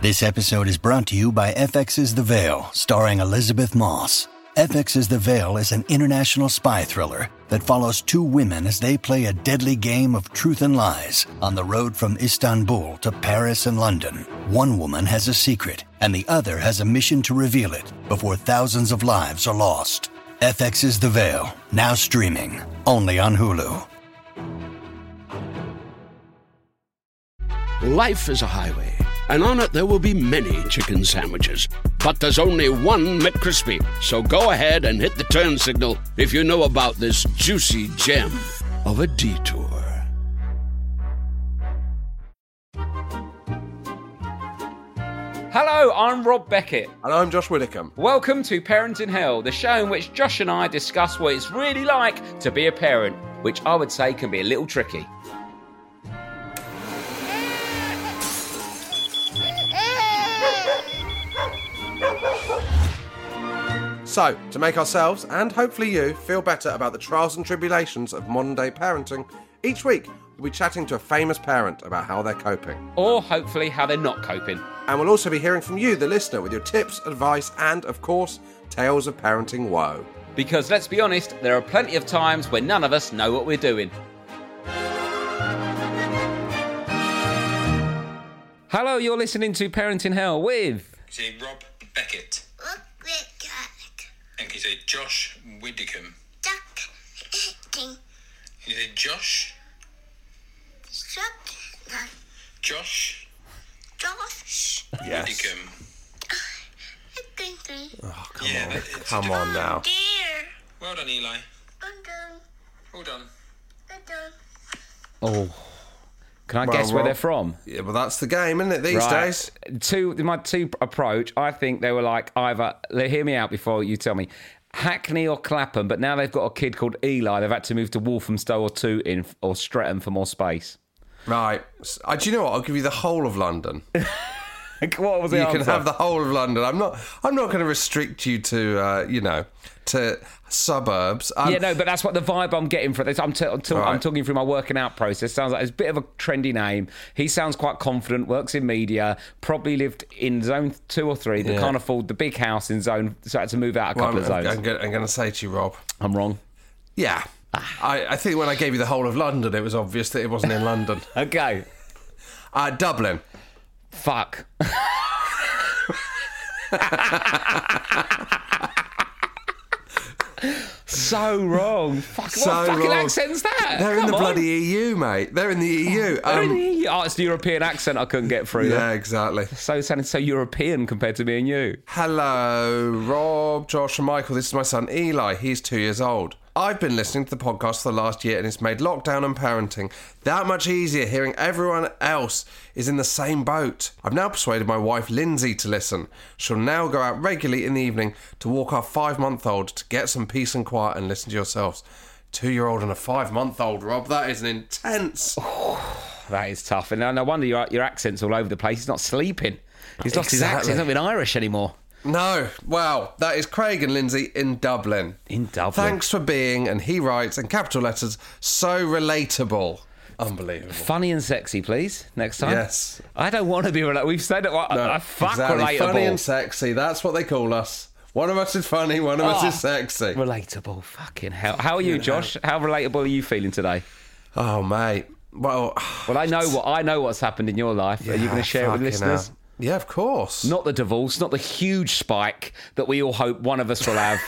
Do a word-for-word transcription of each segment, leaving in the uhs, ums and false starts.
This episode is brought to you by F X's The Veil, starring Elizabeth Moss. F X's The Veil is an international spy thriller that follows two women as they play a deadly game of truth and lies on the road from Istanbul to Paris and London. One woman has a secret, and the other has a mission to reveal it before thousands of lives are lost. F X's The Veil, now streaming, only on Hulu. Life is a highway, and on it there will be many chicken sandwiches. But there's only one McCrispy. So go ahead and hit the turn signal if you know about this juicy gem of a detour. Hello, I'm Rob Beckett. And I'm Josh Widdicombe. Welcome to Parent in Hell, the show in which Josh and I discuss what it's really like to be a parent, which I would say can be a little tricky. So, to make ourselves, and hopefully you, feel better about the trials and tribulations of modern-day parenting, each week we'll be chatting to a famous parent about how they're coping. Or hopefully how they're not coping. And we'll also be hearing from you, the listener, with your tips, advice, and, of course, tales of parenting woe. Because, let's be honest, there are plenty of times when none of us know what we're doing. Hello, you're listening to Parent in Hell with... Can you say Rob Beckett? Rob Beckett. And can you say Josh Widdicombe? Duck. Can you say Josh? Shut. Josh? Josh. Yes. Widdicombe. Oh, come Yeah, on. that- it's Come a- on now. Dear. Well done, Eli. Well done. Well done. Well done. Oh... Can I Well, guess where Rob, they're from? Yeah, well, that's the game, isn't it, these Right. days? Two, my two approach, I think they were like either, hear me out before you tell me, Hackney or Clapham, but now they've got a kid called Eli. They've had to move to Walthamstow or Tooting or Streatham for more space. Right. Uh, do you know what? I'll give you the whole of London. What was the You answer? can have the whole of London. I'm not. I'm not going to restrict you to, uh, you know, to suburbs. I'm, Yeah, no, but that's what the vibe I'm getting from this. I'm, t- I'm, t- Right. I'm talking through my working out process. Sounds like it's a bit of a trendy name. He sounds quite confident, works in media, probably lived in zone two or three, but Yeah. can't afford the big house in zone, so had to move out a Well, couple I'm, of zones. I'm, go- I'm going to say to you, Rob. I'm wrong. Yeah. I, I think when I gave you the whole of London, it was obvious that it wasn't in London. Okay. Uh, Dublin. Fuck. So wrong. Fuck, So what fucking wrong. accent's that? They're in Come the on. bloody E U, mate. They're in the E U. They're in Um, the E U. Oh, it's the European accent I couldn't get through. yeah, exactly. So sounding so European compared to me and you. Hello, Rob, Josh, and Michael. This is my son Eli. He's two years old. I've been listening to the podcast for the last year, and it's made lockdown and parenting that much easier hearing everyone else is in the same boat. I've now persuaded my wife Lindsay to listen. She'll now go out regularly in the evening to walk our five-month-old to get some peace and quiet and listen to yourselves. Two-year-old and a five-month-old, Rob. That is an intense... That is tough. And no wonder your, your accent's all over the place. He's not sleeping. He's lost his Exactly. accent. He's not been Irish anymore. No, wow, that is Craig and Lindsay in Dublin. In Dublin. Thanks for being, and he writes, in capital letters, so relatable. Unbelievable. Funny and sexy, please, next time. Yes. I don't want to be relatable. We've said it. Well, No, I fuck exactly. relatable. Funny and sexy, that's what they call us. One of us is funny, one of us Oh. is sexy. Relatable. Fucking hell. How are you, Josh? How relatable are you feeling today? Oh, mate. Well, Well, I know what I know what's happened in your life. Are you going to share it with fucking listeners? hell. Yeah, of course. Not the divorce, not the huge spike that we all hope one of us will have.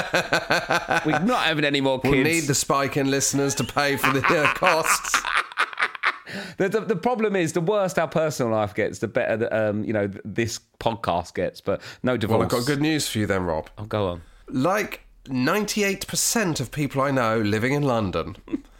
We're not having any more kids. We'll need the spike in listeners to pay for the uh, costs. The, the, the problem is, the worse our personal life gets, the better the, um, you know this podcast gets. But no divorce. Well, I've got good news for you then, Rob. Oh, go on. Like ninety-eight percent of people I know living in London,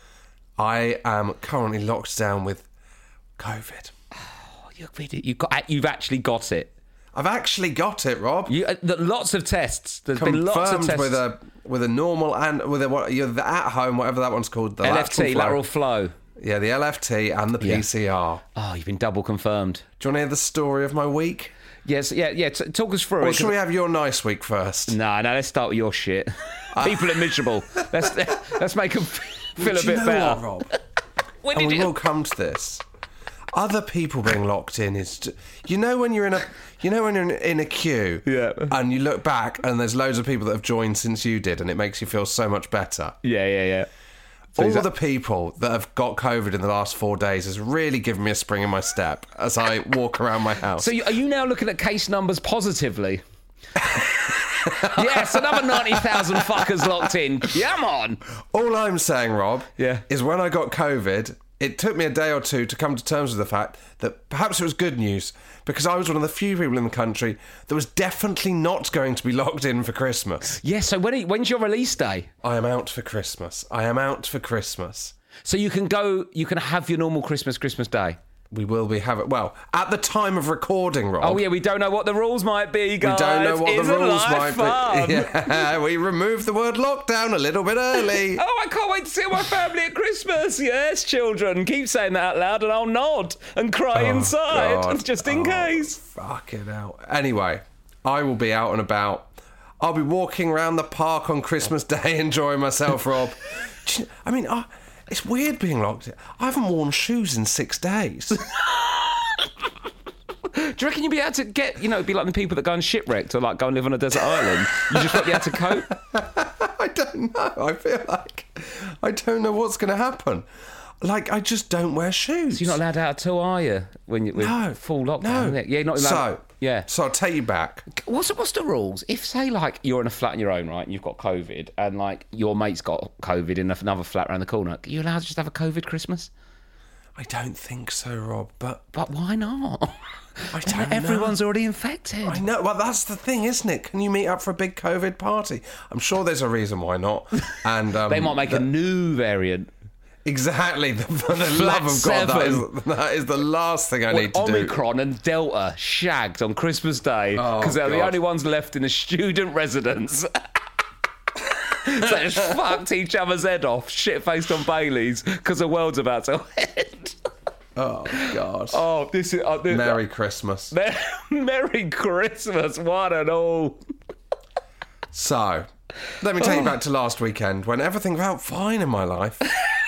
I am currently locked down with COVID. You, you've got, you've actually got it. I've actually got it, Rob. You, uh, the, lots of tests. There's been lots of Confirmed tests. with a with a normal and with a what? You know, the at home, whatever that one's called, the L F T, lateral flow. lateral flow. Yeah, the L F T and the P C R. Oh, you've been double confirmed. Do you want to hear the story of my week? Yes, yeah, yeah. T- talk us through Or it. should we have your nice week first? No, no. Let's start with your shit. People are miserable. Let's let's make them feel a Do you bit know better. what, Rob? When And did we you? will come to this. other people being locked in is, ju- you know, when you're in a, you know, when you're in, in a queue, Yeah. and you look back and there's loads of people that have joined since you did, and it makes you feel so much better. Yeah, yeah, yeah. So All is that- the people that have got COVID in the last four days has really given me a spring in my step as I walk around my house. So you, are you now looking at case numbers positively? Yes, another ninety thousand fuckers locked in. Come on. All I'm saying, Rob, Yeah. is when I got COVID, it took me a day or two to come to terms with the fact that perhaps it was good news, because I was one of the few people in the country that was definitely not going to be locked in for Christmas. Yeah, so when, when's your release day? I am out for Christmas. I am out for Christmas. So you can go, you can have your normal Christmas, Christmas day. We will be having, well, at the time of recording, Rob. Oh yeah, we don't know what the rules might be, guys. We don't know what Isn't the rules life might fun? be. Yeah, we removed the word lockdown a little bit early. Oh, I can't wait to see my family at Christmas. Yes, children. Keep saying that out loud and I'll nod and cry Oh, inside, God. just in Oh, case. Fucking hell. Anyway, I will be out and about. I'll be walking around the park on Christmas Day enjoying myself, Rob. Do you- I mean, I, it's weird being locked in. I haven't worn shoes in six days. Do you reckon you'd be able to get, you know, be like the people that go and shipwrecked or like go and live on a desert island? You just won't be able to cope? I don't know. I feel like I don't know what's going to happen. Like, I just don't wear shoes. You're not allowed out at all, are you? When you're No. full lockdown, No. isn't it? Yeah, you're not allowed. So, yeah. So I'll take you back. What's what's the rules? If say like you're in a flat on your own, right, and you've got COVID, and like your mate's got COVID in another flat around the corner, are you allowed to just have a COVID Christmas? I don't think so, Rob, but But why not? I don't Everyone's know. already infected. I know. Well, that's the thing, isn't it? Can you meet up for a big COVID party? I'm sure there's a reason why not. And um, They might make the- a new variant. Exactly. The, for the love of God, that is, that is the last thing I need to do. Omicron and Delta shagged on Christmas Day Oh, because they're the God. only ones left in a student residence. So they just fucked each other's head off, shit-faced on Baileys, because the world's about to end. Oh, God. Oh, this is... Uh, this, Merry Christmas. Merry Christmas, one and all. So, let me take you back to last weekend when everything felt fine in my life.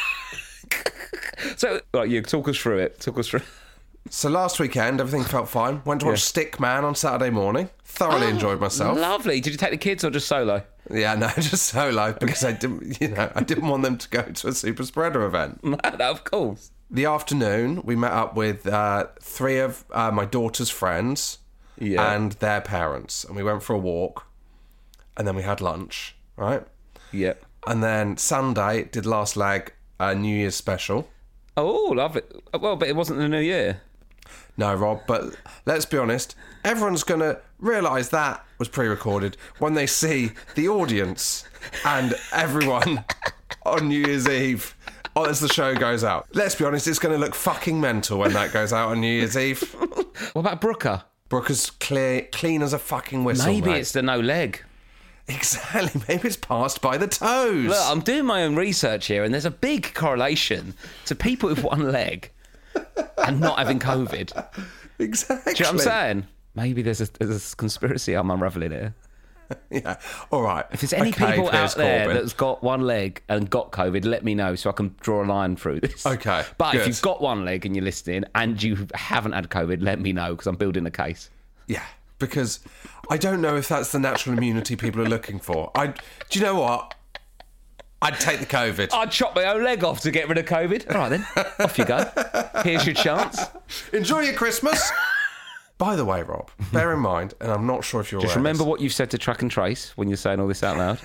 So, right, you talk us through it. Talk us through. So last weekend, everything felt fine. Went to watch Yeah. Stick Man on Saturday morning. Thoroughly enjoyed myself. Lovely. Did you take the kids or just solo? Yeah, no, just solo because I didn't, you know, I didn't want them to go to a super spreader event. No, no, of course. The afternoon, we met up with uh, three of uh, my daughter's friends Yeah. and their parents, and we went for a walk, and then we had lunch, right? Yep. And then Sunday did last leg uh, New Year's special. Oh, love it. Well, but it wasn't the New Year. No, Rob, but let's be honest, everyone's going to realise that was pre-recorded when they see the audience and everyone on New Year's Eve as the show goes out. Let's be honest, it's going to look fucking mental when that goes out on New Year's Eve. What about Brooker? Brooker's clear, clean as a fucking whistle, Maybe mate. it's the no leg. Exactly, maybe it's passed by the toes. Look, I'm doing my own research here, and there's a big correlation to people with one leg and not having COVID. Exactly. Do you know what I'm saying? Maybe there's a, there's a conspiracy I'm unravelling here. Yeah, all right. If there's any Okay, people Piers out there Corbyn. that's got one leg and got COVID, let me know so I can draw a line through this. Okay, But if good. you've got one leg and you're listening and you haven't had COVID, let me know because I'm building a case. Yeah, because I don't know if that's the natural immunity people are looking for. I, do you know what? I'd take the COVID. I'd chop my own leg off to get rid of COVID. All right then, off you go. Here's your chance. Enjoy your Christmas. By the way, Rob, bear in mind, and I'm not sure if you're Just aware of remember this. what you've said to Track and Trace when you're saying all this out loud.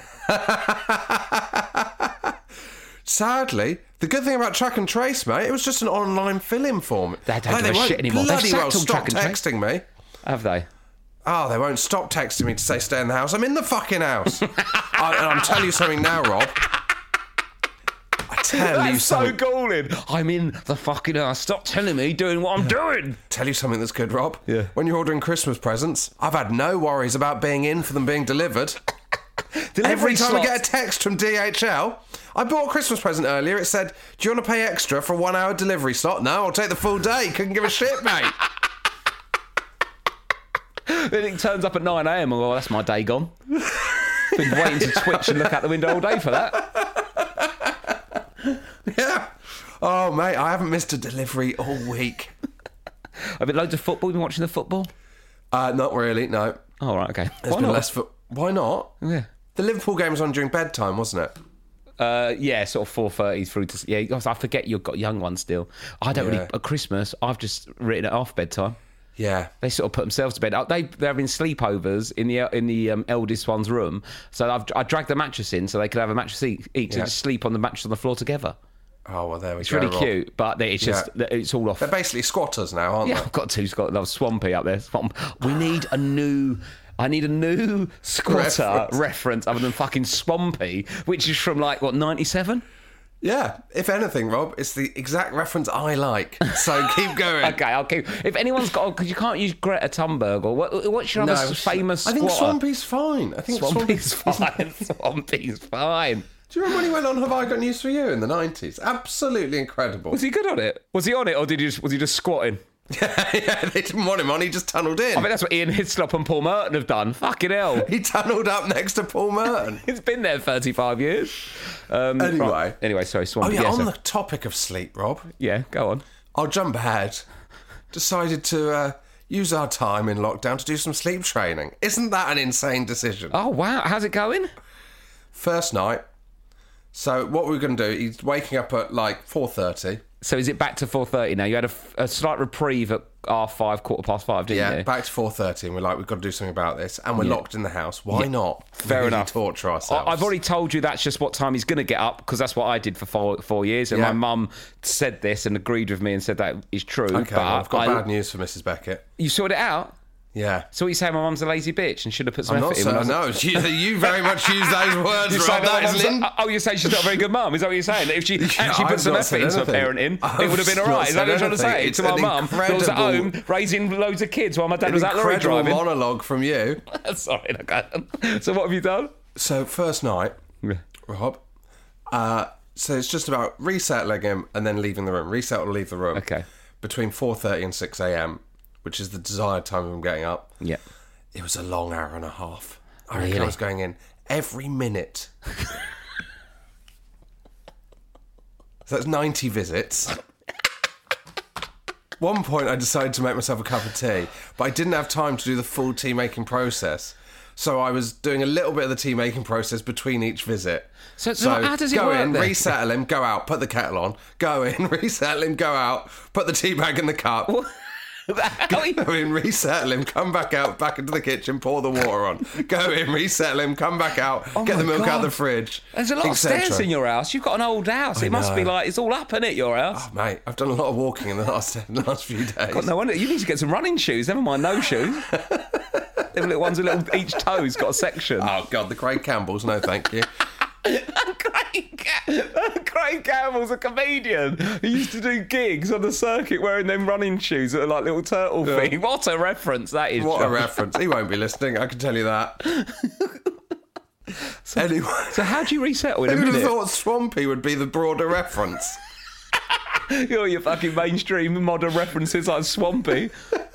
Sadly, the good thing about Track and Trace, mate, it was just an online fill-in form. They don't Like, give a won't shit anymore. They've Bloody well sacked all stop Track and Trace. texting me. Have they? Oh, they won't stop texting me to say stay in the house. I'm in the fucking house. I, and I'm telling you something now, Rob. I tell you That's so something. galling. I'm in the fucking house. Stop telling me doing what I'm doing. Tell you something that's good, Rob. Yeah. When you're ordering Christmas presents, I've had no worries about being in for them being delivered. Every time I get a text from D H L, I bought a Christmas present earlier. It said, "Do you want to pay extra for a one-hour delivery slot?" No, I'll take the full day. Couldn't give a shit, mate. Then it turns up at nine a.m. and well, that's my day gone. Been waiting to twitch and look out the window all day for that. Yeah. Oh, mate, I haven't missed a delivery all week. Have been loads of football? Been watching the football? Uh, not really, no. Oh, right, okay. There's Why been not? less foot. Why not? Yeah. The Liverpool game was on during bedtime, wasn't it? Uh, yeah, sort of four thirty through to... Yeah, guys, I forget you've got young ones still. I don't Yeah. really... At Christmas, I've just written it off bedtime. Yeah. They sort of put themselves to bed. They, they're having sleepovers in the in the um, eldest one's room. So I've I dragged the mattress in so they could have a mattress each each Yeah. and just sleep on the mattress on the floor together. Oh, well, there we It's go. really Rob. cute, but it's just... Yeah. It's all off. They're basically squatters now, aren't Yeah, they? I've got two Scott. Love Swampy up there. Swamp. We need a new. I need a new squatter Reference. reference. other than fucking Swampy, which is from like what ninety-seven. Yeah. If anything, Rob, it's the exact reference I like. So keep going. Okay, I'll keep. If anyone's got, because you can't use Greta Thunberg or what? What's your other famous? I think squatter? Swampy's fine. I think Swampy's Swampy's fine. Swampy's fine. Do you remember when he went on Have I Got News For You in the nineties? Absolutely incredible. Was he good on it? Was he on it, or did he just was he just squatting? yeah, they didn't want him on. He just tunnelled in. I mean, that's what Ian Hislop and Paul Merton have done. Fucking hell. He tunnelled up next to Paul Merton. It's been there thirty-five years. Um, Anyway. right. Anyway, sorry, Oh, Swampy. yeah, yeah, on so- the topic of sleep, Rob, yeah, go on. I'll jump ahead. Decided to uh, use our time in lockdown to do some sleep training. Isn't that an insane decision? Oh, wow. How's it going? First night. So what we're going to do, he's waking up at like four thirty. So is it back to four thirty now? You had a, a slight reprieve at half five, quarter past five, didn't Yeah, you? back to four thirty, and we're like, we've got to do something about this. And we're locked in the house. Why not? Fair really enough. torture ourselves. I- I've already told you that's just what time he's going to get up, because that's what I did for four, four years. And Yeah. my mum said this and agreed with me and said that is true. Okay, but well, I've got I- bad news for Missus Beckett. You sorted it out? Yeah. So what you saying my mum's a lazy bitch and should have put some I'm not effort in? when I saying, was- no, you, you very much use those words, You're Rob. saying that That my is mum's- Lynn- oh, you're saying she's not a very good mum? Is that what you're saying? That if she actually I've put some not effort said into her anything. parenting, it would have been I've all not right. Is that said what you're trying to say anything. to It's my an mum, who was at incredible- home raising loads of kids while my dad An was out the road incredible driving? monologue from you. Sorry, okay. So what have you done? So first night, Yeah. Rob. Uh, so it's just about resettling him and then leaving the room. Reset or leave the room. Okay. Between four thirty and six a.m., which is the desired time of him getting up. Yeah. It was a long hour and a half. I reckon I Really? was going in every minute. So that's ninety visits. One point I decided to make myself a cup of tea, but I didn't have time to do the full tea making process. So I was doing a little bit of the tea making process between each visit. So- so how does it go work in, then? resettle him, go out, put the kettle on, go in, resettle him, go out, put the tea bag in the cup. Go in, resettle him, come back out, back into the kitchen, pour the water on. Go in, resettle him, come back out, Oh get my the milk out God. of the fridge. There's a lot of et cetera. stairs in your house. You've got an old house. I It must be know. like, it's all up, isn't it, your house? Mate, I've done a lot of walking in the last the last few days. God, no wonder. You need to get some running shoes. Never mind no shoes. Them little ones with little, each toe's got a section. Oh, God, the Craig Campbells, no thank you. Craig, Ga- Craig Campbell's a comedian. He used to do gigs on the circuit wearing them running shoes that are like little turtle Yeah. feet. What a reference that is. What a John. reference. He won't be listening, I can tell you that. Anyway, So how do you resettle in a who would have minute? thought Swampy would be the broader reference? You're your fucking mainstream modern references like Swampy.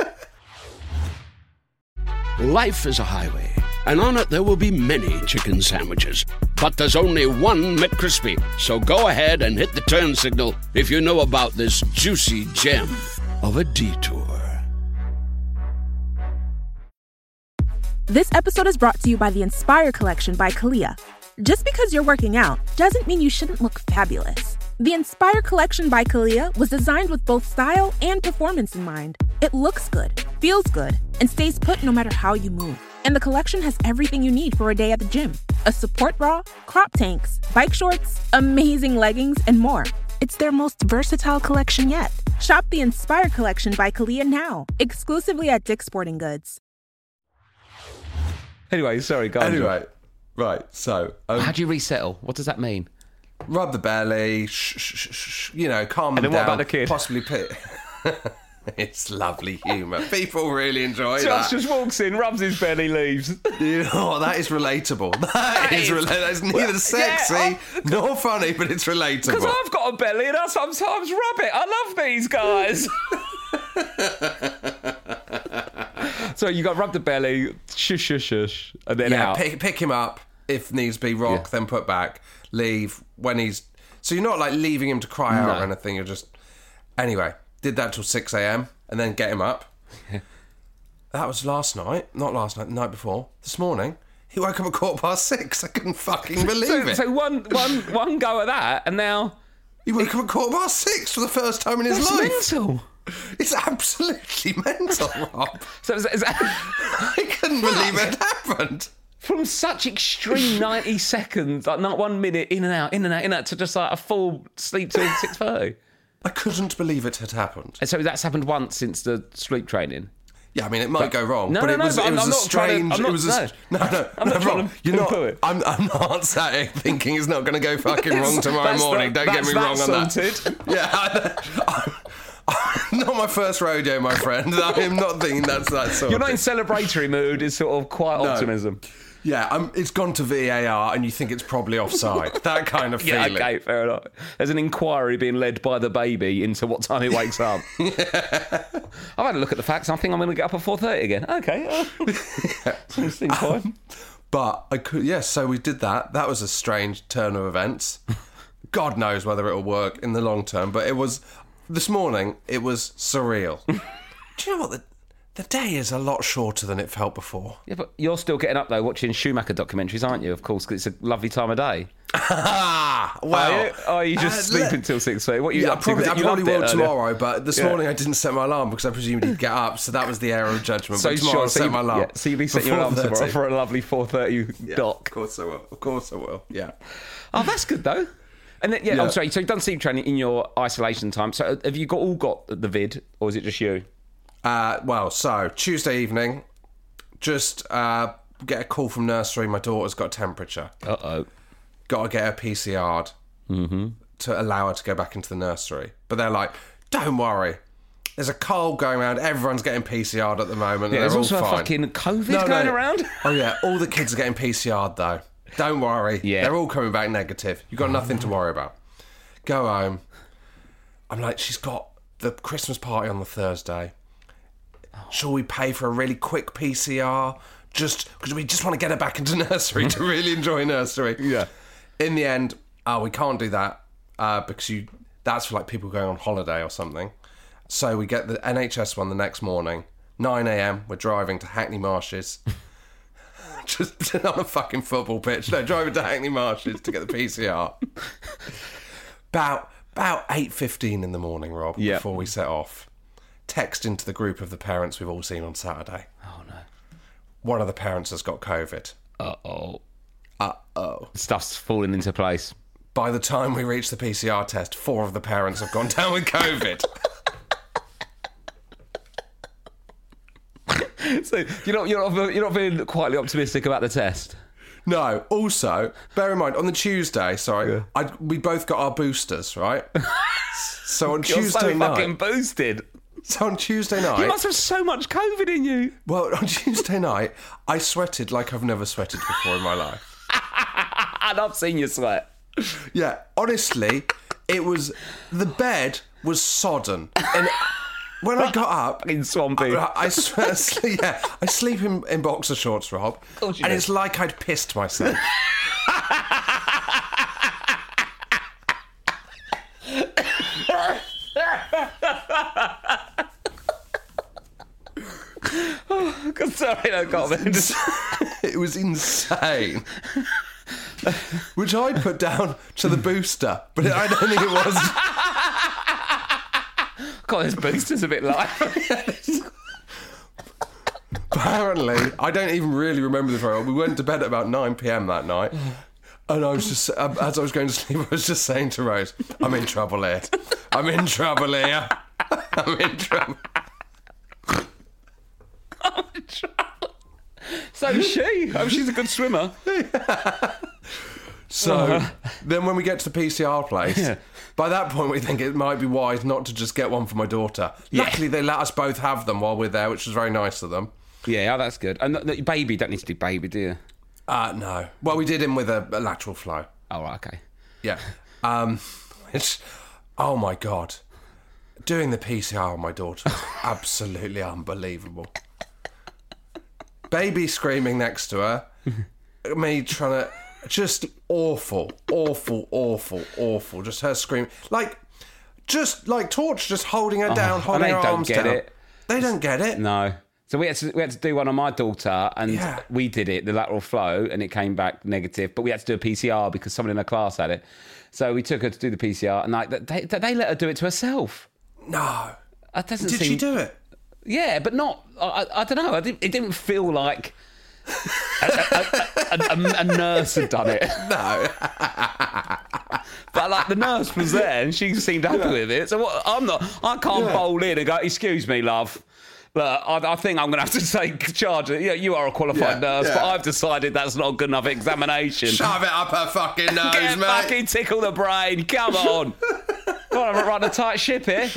Life is a highway, and on it there will be many chicken sandwiches. But there's only one McCrispy. So go ahead and hit the turn signal if you know about this juicy gem of a detour. This episode is brought to you by the Inspire Collection by Kalia. Just because you're working out doesn't mean you shouldn't look fabulous. The Inspire Collection by Kalia was designed with both style and performance in mind. It looks good, feels good, and stays put no matter how you move. And the collection has everything you need for a day at the gym. A support bra, crop tanks, bike shorts, amazing leggings, and more. It's their most versatile collection yet. Shop the Inspire Collection by Kalia now, exclusively at Dick's Sporting Goods. Anyway, sorry, go on. Anyway, right, so... Um, How do you resettle? What does that mean? rub the belly, shh, shh, shh, shh, you know, calm And them then what down. about the kid? Possibly pit. It's lovely humour. People really enjoy Josh that. just walks in, rubs his belly, leaves. You know what? That is relatable. That, That is, is- rela- that's neither Well, sexy yeah, nor funny, but it's relatable. Because I've got a belly and I sometimes rub it. I love these guys. So you got rub the belly, shush, shush, shush, and then yeah, out. pick, pick him up if needs be, rock, Yeah. then put back, leave when he's. So you're not like leaving him to cry out No. or anything. You're just. Anyway, did that till six a.m. and then get him up. That was last night, not last night, the night before. This morning, he woke up at quarter past six. I couldn't fucking believe so, it. So one, one, one go at that, and now he woke up at quarter past six for the first time in his that's life. mental. It's absolutely mental, Rob. So is, is that, I couldn't believe it happened. from such extreme ninety seconds, like not one minute in and out, in and out, in and out, to just like a full sleep till six thirty. I couldn't believe it had happened. And so that's happened once since the sleep training. Yeah, I mean, it might But- go wrong, No, but no, it no, was, but it I'm- was I'm a not trying to- strange. I'm not- it was a, no, no, I'm not no, trying Rob, to you're not. poo-poo it. I'm, I'm not sat here thinking it's not going to go fucking wrong tomorrow That's morning. that- Don't get me that's wrong on that that. sorted. Yeah, I, I'm not my first rodeo, my friend. I'm not thinking that's that sort. You're not in celebratory mood, it's sort of quiet optimism. Yeah, I'm, it's gone to V A R, and you think it's probably offside. That kind of Yeah, feeling. okay, fair enough. There's an inquiry being led by the baby into what time he wakes up. yeah. I've had a look at the facts. I think I'm going to get up at four thirty again. Okay. Oh. Seems seems fine. But I could, yes. So we did that. That was a strange turn of events. God knows whether it'll work in the long term. But it was this morning. It was surreal. Do you know what the the day is a lot shorter than it felt before? Yeah, but you're still getting up though, watching Schumacher documentaries, aren't you? Of course, because it's a lovely time of day. Ah, well, Are you, or are you just uh, sleeping let- till six thirty? What are you Yeah, I up to? probably, I You probably loved it will earlier. tomorrow, but this Yeah. morning I didn't set my alarm because I presumed he'd get up, so that was the error of judgment. So but tomorrow sure, I'll so set you, my alarm. yeah, so you'll be setting your for alarm tomorrow four thirty. for a lovely four thirty Yeah, dock. Of course I will. Of course I will. Yeah. Oh, that's good though. And then, yeah, Yeah. I'm sorry. So you've done sleep training in your isolation time. So have you got all got the vid, or is it just you? Uh, well, so Tuesday evening, just uh, get a call from nursery. My daughter's got a temperature. Uh oh. Got to get her P C R'd to allow her to go back into the nursery. But they're like, don't worry. There's a cold going around. Everyone's getting P C R'd at the moment. Yeah, and there's they're all also a fine. fucking COVID No, going no. around. Oh, yeah. All the kids are getting P C R'd, though. Don't worry. Yeah. They're all coming back negative. You've got nothing to worry about. Go home. I'm like, she's got the Christmas party on the Thursday. Shall we pay for a really quick P C R? Just because we just want to get her back into nursery to really enjoy nursery. Yeah. In the end, oh, we can't do that uh, because you that's for like people going on holiday or something. So we get the N H S one the next morning, nine a.m. We're driving to Hackney Marshes. Just on a fucking football pitch. No, driving to Hackney Marshes to get the P C R. About about eight fifteen in the morning, Rob, Yeah. before we set off. Text into the group of the parents we've all seen on Saturday. Oh no. One of the parents has got COVID. Uh oh. Uh-oh. Stuff's falling into place. By the time we reach the P C R test, four of the parents have gone down with COVID. So you're not you're not you're not feeling quietly optimistic about the test. No, also, bear in mind, on the Tuesday, sorry, I, we both got our boosters, right? So on You're Tuesday so night... fucking boosted. So on Tuesday night... You must have so much COVID in you. Well, on Tuesday night, I sweated like I've never sweated before in my life. And I've seen you sweat. Yeah, honestly, it was... The bed was sodden. And when I got up... Fucking swampy. I, I, swear, yeah, I sleep in, in boxer shorts, Rob. course you And do. it's like I'd pissed myself. Sorry, no comment. It was insane. Which I'd put down to the booster, but I don't think it was. God, this booster's a bit light. Apparently, I don't even really remember this very well. We went to bed at about nine p.m. that night. And I was just, um, as I was going to sleep, I was just saying to Rose, I'm in trouble here. I'm in trouble here. I'm in trouble. So is she. Oh, she's a good swimmer. So then when we get to the P C R place, Yeah. by that point we think it might be wise not to just get one for my daughter. Yeah. Luckily they let us both have them while we're there, which was very nice of them. Yeah, oh, that's good. And the, the baby, don't need to do baby, do you? Uh, no. Well, we did him with a, a lateral flow. Oh, right, okay. Yeah. Um, it's, oh my God. Doing the P C R on my daughter was absolutely unbelievable. Baby screaming next to her. Me trying to... Just awful, awful, awful, awful. Just her screaming. Like, just like Torch, just holding her down, and holding they her don't arms get down. it. They don't get it. No. So we had to we had to do one on my daughter, and Yeah. we did it, the lateral flow, and it came back negative. But we had to do a P C R because someone in her class had it. So we took her to do the P C R, and like they they let her do it to herself. No. That doesn't Did seem... she do it? Yeah, but not. I, I, I don't know. I didn't, it didn't feel like a, a, a, a, a nurse had done it. No. But like the nurse was there, and she seemed happy Yeah. with it. So what, I'm not. I can't Yeah. bowl in and go, "Excuse me, love. Look, I, I think I'm going to have to take charge of it. You, you are a qualified Yeah, nurse, yeah. but I've decided that's not a good enough examination. Shove it up her fucking nose, Get mate. fucking tickle the brain. Come on. Come on, I'm running a tight ship here.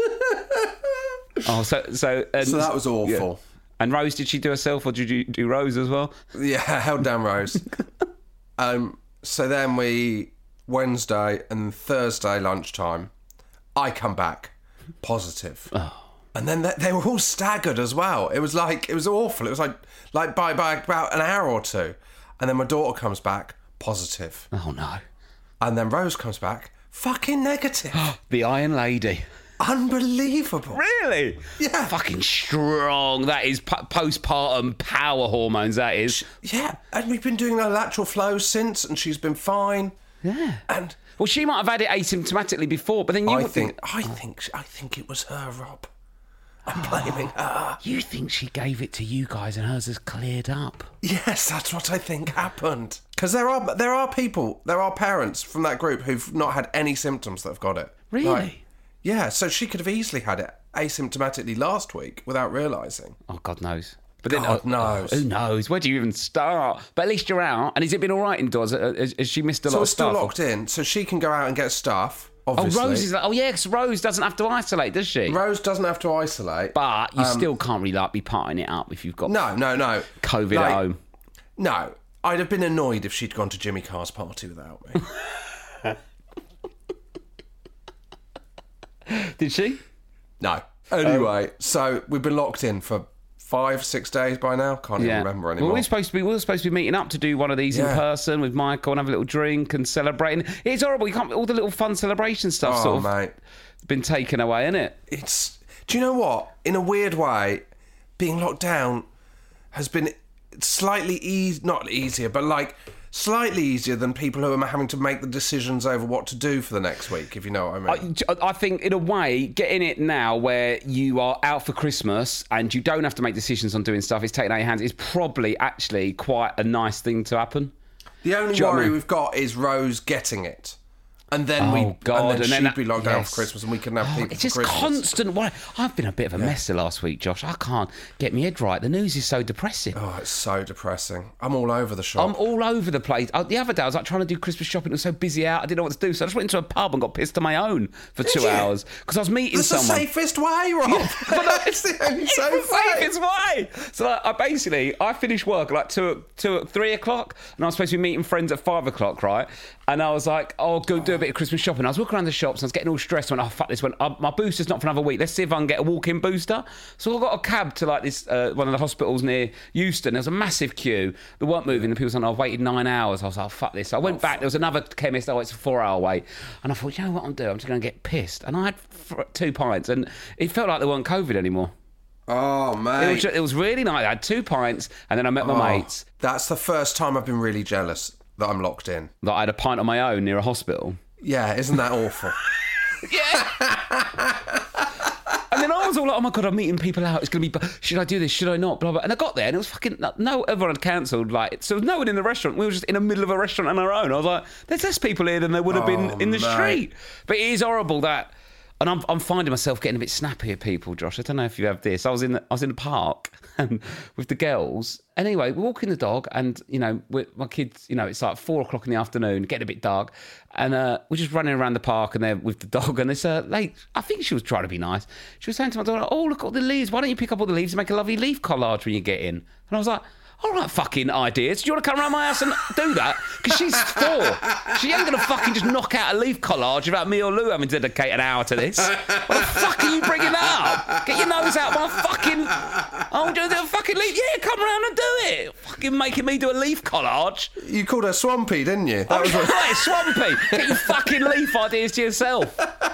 Oh, so so and, So that was awful. yeah. And Rose, did she do herself, or did you do Rose as well? Yeah, held down Rose. um, so then we, Wednesday and Thursday lunchtime, I come back positive. Oh. And then they, they were all staggered as well. It was like, it was awful. It was like, like by, by about an hour or two. And then my daughter comes back positive. Oh no. And then Rose comes back fucking negative. The Iron Lady. Unbelievable. Really? Yeah. Fucking strong. That is po- postpartum power hormones, that is. Yeah. And we've been doing her lateral flow since, and she's been fine. Yeah. And Well, she might have had it asymptomatically before, but then you I would think, I think, I think it was her, Rob. I'm blaming her. You think she gave it to you guys and hers has cleared up? Yes, that's what I think happened. Because there are there are people, there are parents from that group who've not had any symptoms that have got it. Really? Like, yeah, so she could have easily had it asymptomatically last week without realising. Oh, God knows. But then, God oh, knows. Who knows? Where do you even start? But at least you're out. And has it been all right indoors? Has, has she missed a So lot we're of still stuff? locked in, so she can go out and get stuff, Oh, obviously. Rose is like, oh, yeah, because Rose doesn't have to isolate, does she? Rose doesn't have to isolate. But you Um, still can't really like be partying it up if you've got No, no, no. COVID Like, at home. No, I'd have been annoyed if she'd gone to Jimmy Carr's party without me. Did she? No. Anyway, so we've been locked in for five, six days by now. Can't even remember anymore. Well, we're supposed to be we we're supposed to be meeting up to do one of these in Yeah. person with Michael and have a little drink and celebrating. It's horrible. You can't all the little fun celebration stuff Oh, sort of mate. been taken away, isn't it? It's. Do you know what? In a weird way, being locked down has been slightly easy, not easier, but like slightly easier than people who are having to make the decisions over what to do for the next week, if you know what I mean. I, I think, in a way, getting it now where you are out for Christmas and you don't have to make decisions on doing stuff, it's taken out of your hands, is probably actually quite a nice thing to happen. the only do you know what I worry mean? we've got is Rose getting it. And then Oh, we, God, and then and then she'd that- be locked down yes. for Christmas, and we couldn't have people It's for just Christmas. constant worry. I've been a bit of a mess the last week, Josh. I can't get my head right. The news is so depressing. Oh, it's so depressing. I'm all over the shop. I'm all over the place. Uh, The other day, I was like trying to do Christmas shopping. It was so busy out. I didn't know what to do. So I just went into a pub and got pissed on my own for two you? hours because I was meeting That's someone. the safest way, Rob. It's the only It's safe the way. safest way. So like, I basically, I finished work at like two, two, three o'clock, and I was supposed to be meeting friends at five o'clock, right? And I was like, oh, go do a bit of Christmas shopping. I was walking around the shops, and I was getting all stressed. I went, oh, fuck this. Went, oh, my booster's not for another week. Let's see if I can get a walk-in booster. So I got a cab to like this uh, one of the hospitals near Euston. There was a massive queue. They weren't moving. The people were saying, oh, I've waited nine hours. I was like, oh, fuck this. So I went back. There was another chemist. Oh, it's a four-hour wait. And I thought, you know what I'm doing? I'm just going to get pissed. And I had f- two pints, and it felt like there weren't COVID anymore. Oh, It mate. was, it was really nice. I had two pints, and then I met my Oh, mates. That's the first time I've been really jealous that I'm locked in. That I had a pint on my own near a hospital. Yeah, isn't that awful? And then I was all like, oh my God, I'm meeting people out. It's going to be, should I do this? Should I not? Blah, blah. And I got there and it was fucking, no, everyone had cancelled. Like, so there was no one in the restaurant. We were just in the middle of a restaurant on our own. I was like, there's less people here than there would have been Oh, in the mate. street. But it is horrible that, and I'm, I'm finding myself getting a bit snappy at people, Josh. I don't know if you have this. I was in the, I was in the park and with the girls. Anyway, we're walking the dog and, you know, we're, my kids, you know, it's like four o'clock in the afternoon, getting a bit dark. And uh, we're just running around the park and they're with the dog. And this uh, lady, I think she was trying to be nice. She was saying to my daughter, oh, look at all the leaves. Why don't you pick up all the leaves and make a lovely leaf collage when you get in? And I was like, all right, fucking ideas. Do you want to come around my house and do that? Because she's four. She ain't going to fucking just knock out a leaf collage without me or Lou having to dedicate an hour to this. What the fuck are you bringing that up? Get your nose out my fucking... Oh, do a fucking leaf... Yeah, come around and do it. Fucking making me do a leaf collage. You called her Swampy, didn't you? That Oh, was what... right, Swampy. Get your fucking leaf ideas to yourself.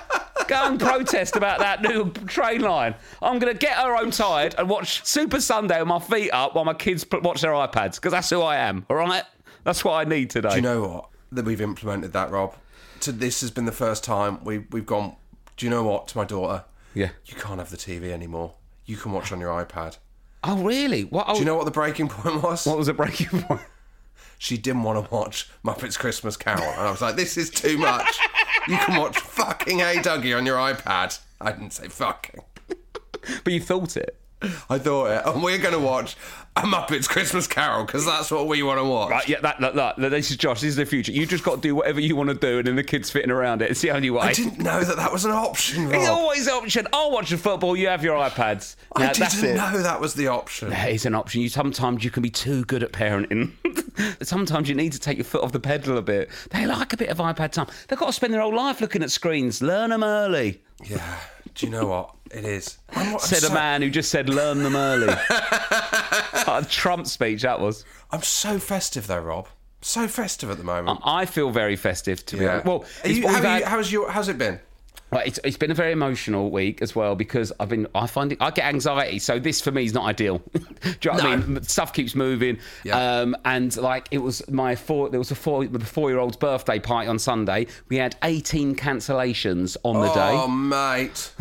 Go and protest about that new train line. I'm going to get her home tired and watch Super Sunday with my feet up while my kids watch their iPads, because that's who I am, all right? That's what I need today. Do you know what? That we've implemented that, Rob. So this has been the first time we, we've gone, do you know what, to my daughter? Yeah. You can't have the T V anymore. You can watch on your iPad. Oh, really? What? Oh, do you know what the breaking point was? What was the breaking point? She didn't want to watch Muppets Christmas Carol. And I was like, this is too much. You can watch fucking Hey Dougie on your iPad. I didn't say fucking. But you thought it. I thought it. And we're going to watch a Muppets Christmas Carol because that's what we want to watch. Right, yeah, that, that, that, this is Josh. This is the future. You just got to do whatever you want to do, and then the kids fitting around it. It's the only way. I didn't know that that was an option, Rob. It's always an option. I'll watch the football. You have your iPads. Now, I that's didn't it. know that was the option. That is an option. You sometimes you can be too good at parenting. Sometimes you need to take your foot off the pedal a bit. They like a bit of iPad time. They've got to spend their whole life looking at screens. Learn them early. Yeah. Do you know what? It is. I'm, I'm said so, a man who just said, learn them early. A Trump speech, that was. I'm so festive, though, Rob. So festive at the moment. Um, I feel very festive, to be yeah. honest. Well, Are you, we've how had- you, how's, your, how's it been? Well, it's, it's been a very emotional week as well, because I've been, I find it, I get anxiety, so this for me is not ideal. Do you know what No. I mean? Stuff keeps moving, Yeah. um, and like it was my four, there was a four, the four-year-old's birthday party on Sunday. We had eighteen cancellations on the day. Oh, mate.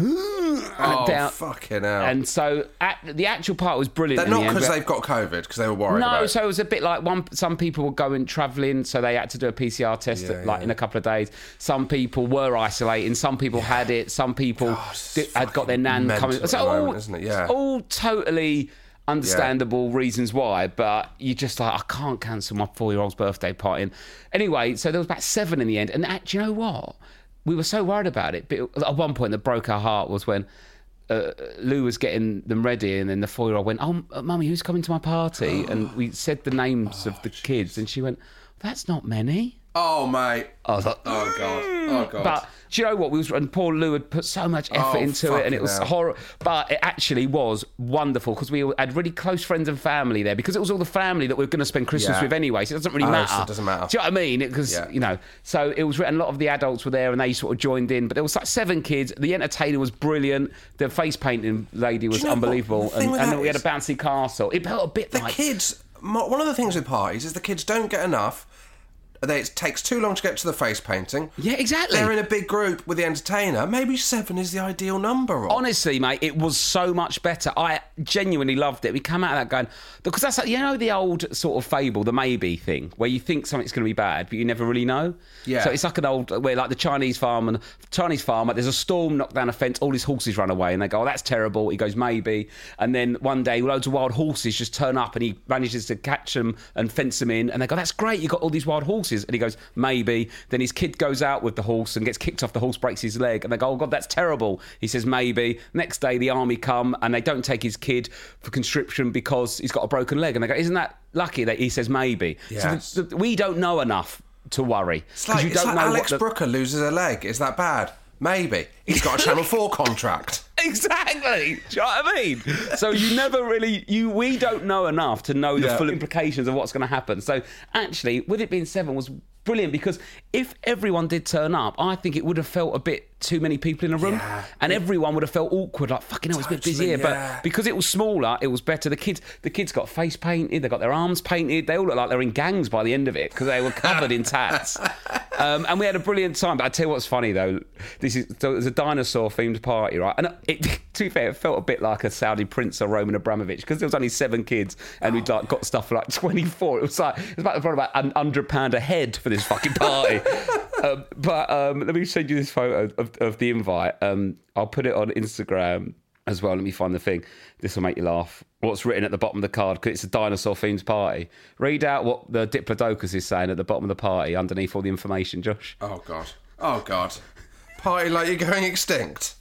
oh, down- fucking hell. And so at, the actual part was brilliant. They're in the not end, because but- they've got COVID, because they were worried about No, it. so it was a bit like one. Some people were going travelling, so they had to do a P C R test Yeah, like yeah. in a couple of days. Some people were isolating. Some people had it. Some people God, it's di- had got their nan mental coming. at So the all, moment, isn't it? Yeah. all totally understandable reasons why, but you just like, I can't cancel my four-year-old's birthday party. And anyway, so there was about seven in the end. And that, do you know what? We were so worried about it. But at one point, that broke our heart was when Uh, Lou was getting them ready, and then the four-year-old went, "Oh, Mummy, who's coming to my party?" And we said the names of the kids, and she went, "That's not many." Oh, mate. I was like, Oh, God. Oh, God. But do you know what? We was, and poor Lou had put so much effort Oh, into it, and it was fucking horrible. But it actually was wonderful, because we had really close friends and family there, because it was all the family that we were going to spend Christmas Yeah. with anyway, so it doesn't really Oh, matter. so it doesn't matter. Do you know what I mean? Because, Yeah. you know, so it was, and a lot of the adults were there, and they sort of joined in, but there was like seven kids. The entertainer was brilliant. The face painting lady was you know what? unbelievable. The thing And, with and that then we had a is- bouncy castle. It felt a bit The like... kids, mo- one of the things with parties is the kids don't get enough. They, it takes too long to get to the face painting. Yeah, exactly. They're in a big group with the entertainer. Maybe seven is the ideal number, Rob. Honestly, mate, it was so much better. I genuinely loved it. We come out of that going, because that's like, you know, the old sort of fable, the maybe thing, where you think something's going to be bad, but you never really know. Yeah. So it's like an old, where like the Chinese farmer, Chinese farmer, there's a storm, knocked down a fence, all his horses run away, and they go, "Oh, that's terrible." He goes, "Maybe." And then one day, loads of wild horses just turn up, and he manages to catch them and fence them in, and they go, "That's great, you got all these wild horses." And he goes, "Maybe." Then his kid goes out with the horse and gets kicked off the horse, breaks his leg, and they go, "Oh God, that's terrible." He says, "Maybe." Next day, the army come and they don't take his kid for conscription because he's got a broken leg, and they go, "Isn't that lucky?" That he says, "Maybe." Yes. So the, the, we don't know enough to worry. It's like, you it's don't like know Alex what the... Brooker loses a leg. Is that bad? Maybe. He's got a Channel four contract. Exactly. Do you know what I mean? So you never really, you we don't know enough to know the Yeah. full implications of what's going to happen. So actually, with it being seven was brilliant, because if everyone did turn up, I think it would have felt a bit too many people in a room, Yeah. and everyone would have felt awkward, like fucking hell, it's a bit busy Totally, here. yeah. But because it was smaller, it was better. The kids, the kids got face painted, they got their arms painted, they all look like they're in gangs by the end of it because they were covered in tats. Um, and we had a brilliant time. But I tell you what's funny though, this is so it was a dinosaur themed party, right? And it, to be fair, it felt a bit like a Saudi prince or Roman Abramovich, because there was only seven kids and we'd like got stuff for like twenty-four. It was like it was about, probably about an hundred pound a head for this fucking party. um, but um, let me send you this photo of, of the invite. Um, I'll put it on Instagram as well. Let me find the thing. This will make you laugh. What's written at the bottom of the card, because it's a dinosaur themed party. Read out what the Diplodocus is saying at the bottom of the party underneath all the information, Josh. Oh, God. Oh, God. Party like you're going extinct.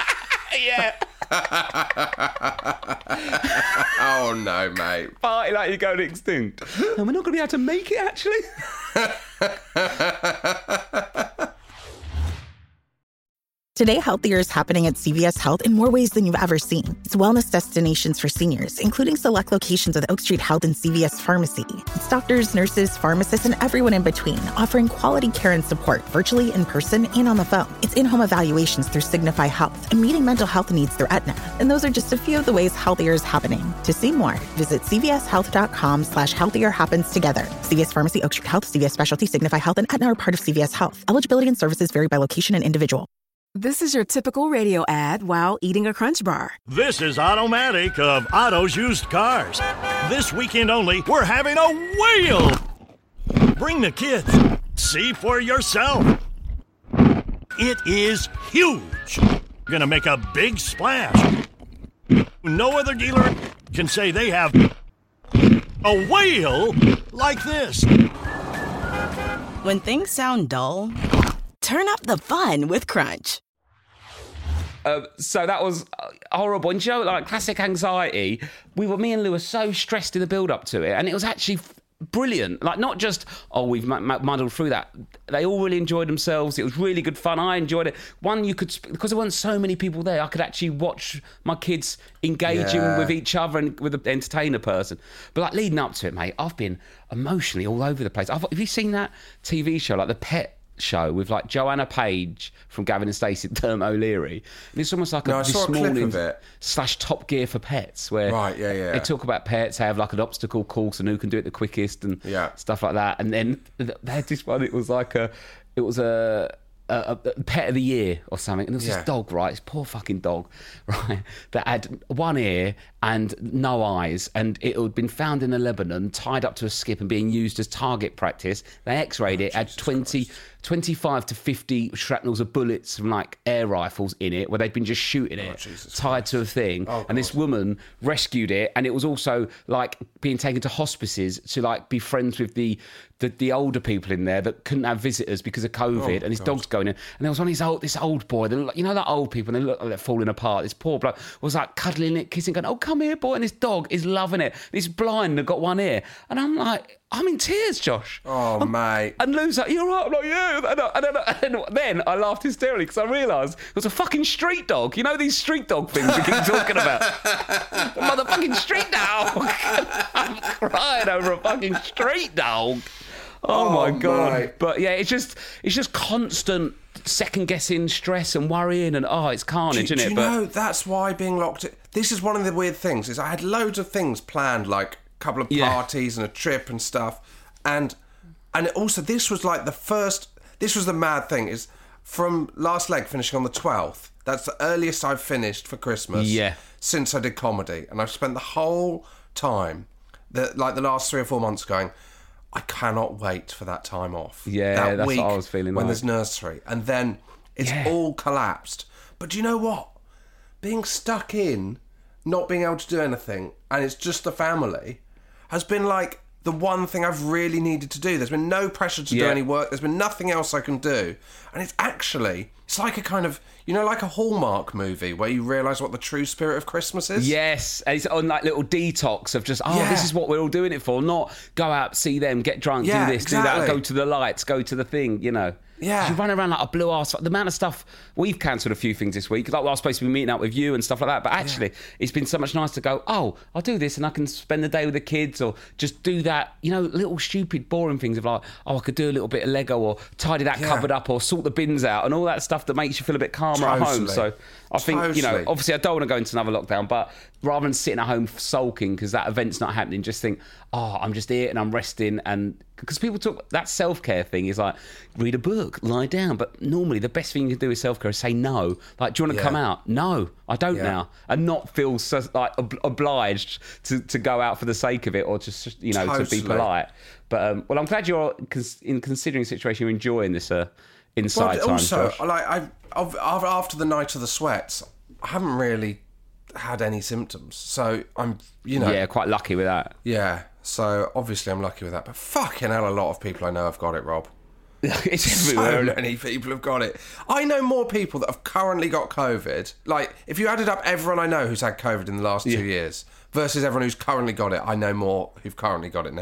Yeah. Oh, no, mate. Party like you're going extinct. And we're not going to be able to make it, actually. Today, healthier is happening at C V S Health in more ways than you've ever seen. It's wellness destinations for seniors, including select locations with Oak Street Health and C V S Pharmacy. It's doctors, nurses, pharmacists, and everyone in between, offering quality care and support virtually, in person, and on the phone. It's in-home evaluations through Signify Health and meeting mental health needs through Aetna. And those are just a few of the ways healthier is happening. To see more, visit cvshealth.com slash healthier happens together. C V S Pharmacy, Oak Street Health, C V S Specialty, Signify Health, and Aetna are part of C V S Health. Eligibility and services vary by location and individual. This is your typical radio ad while eating a Crunch Bar. This is Automatic of Otto's Used Cars. This weekend only, we're having a whale! Bring the kids. See for yourself. It is huge. Gonna make a big splash. No other dealer can say they have a whale like this. When things sound dull, turn up the fun with Crunch. Uh, so that was horrible. And you know, like classic anxiety, we were, me and Lou were so stressed in the build up to it, and it was actually f- brilliant. Like, not just, oh, we've m- m- muddled through that. They all really enjoyed themselves. It was really good fun. I enjoyed it. One, you could, because there weren't so many people there, I could actually watch my kids engaging Yeah. with each other and with the entertainer person. But like leading up to it, mate, I've been emotionally all over the place. I've, have you seen that T V show, like the Pet show with like Joanna Page from Gavin and Stacey, Dermot O'Leary, and it's almost like No, a I This saw a clip Morning of it. slash Top Gear for pets, where Right, yeah, yeah. they talk about pets, they have like an obstacle course and who can do it the quickest and Yeah. stuff like that. And then they had this one. It was like a, it was a. A, a pet of the year or something, and there was Yeah. this dog, right? This poor fucking dog, right? That had one ear and no eyes, and it had been found in the Lebanon, tied up to a skip and being used as target practice. They X-rayed Oh, it, had Jesus twenty, Christ. twenty-five to fifty shrapnels of bullets from like air rifles in it, where they'd been just shooting it, Oh, Jesus tied to a thing. Oh, and this God. woman rescued it, and it was also like being taken to hospices to like be friends with the the, the older people in there that couldn't have visitors because of COVID, Oh, and his God. dog's going in. And there was one of these old, this old boy, they look like, you know, that old people, and they look like they're falling apart. This poor bloke was like cuddling it, kissing, going, "Oh, come here, boy." And this dog is loving it. And he's blind and got one ear. And I'm like, I'm in tears, Josh. Oh, I'm- mate. And Lou's like, "You're right." I'm like, "Yeah." And, I, and, then, and then I laughed hysterically because I realised it was a fucking street dog. You know these street dog things we keep talking about? The motherfucking street dog. I'm crying over a fucking street dog. Oh, Oh, my God. mate. But yeah, it's just it's just constant second guessing, stress and worrying, and oh, it's carnage, do, isn't do it? you But know that's why being locked in, this is one of the weird things is I had loads of things planned, like a couple of Yeah. parties and a trip and stuff, and and also this was like the first, this was the mad thing, is from last leg finishing on the twelfth, that's the earliest I've finished for Christmas Yeah. since I did comedy, and I've spent the whole time, the, like the last three or four months going, I cannot wait for that time off. Yeah, that that's what week I was feeling when like. there's nursery, and then it's Yeah. all collapsed. But do you know what? Being stuck in, not being able to do anything, and it's just the family, has been like the one thing I've really needed to do. There's been no pressure to do Yeah. any work. There's been nothing else I can do. And it's actually, it's like a kind of, you know, like a Hallmark movie where you realise what the true spirit of Christmas is. yes, and it's on like little detox of just, oh, Yeah. this is what we're all doing it for, not go out, see them, get drunk, Yeah, do this, do exactly. that, go to the lights, go to the thing, you know. Yeah. You run around like a blue arse. The amount of stuff, we've cancelled a few things this week. Like, well, I was supposed to be meeting up with you and stuff like that. But actually, it's been so much nice to go, oh, I'll do this and I can spend the day with the kids, or just do that, you know, little stupid, boring things of like, oh, I could do a little bit of Lego, or tidy that Yeah. cupboard up, or sort the bins out, and all that stuff that makes you feel a bit calmer at home. Totally. So I think, you know, Totally. obviously I don't want to go into another lockdown, but rather than sitting at home sulking because that event's not happening, just think, oh, I'm just here and I'm resting. And because people talk, that self-care thing is like, read a book, lie down. But normally the best thing you can do with self-care is say no. Like, do you want to Yeah. come out? No, I don't Yeah. now. And not feel so, like ob- obliged to, to go out for the sake of it, or just, you know, to be Totally. polite. But, um, well, I'm glad you're, cons- in considering the situation, you're enjoying this uh, inside Well, time, also, Josh. like I, I've, I've- after the night of the sweats, I haven't really had any symptoms. So I'm, you know, Yeah, quite lucky with that. yeah. So obviously I'm lucky with that. But fucking hell, a lot of people I know have got it, Rob. It's So everywhere. many people have got it. I know more people that have currently got COVID. Like, if you added up everyone I know who's had COVID in the last two Yeah. years versus everyone who's currently got it, I know more who've currently got it now.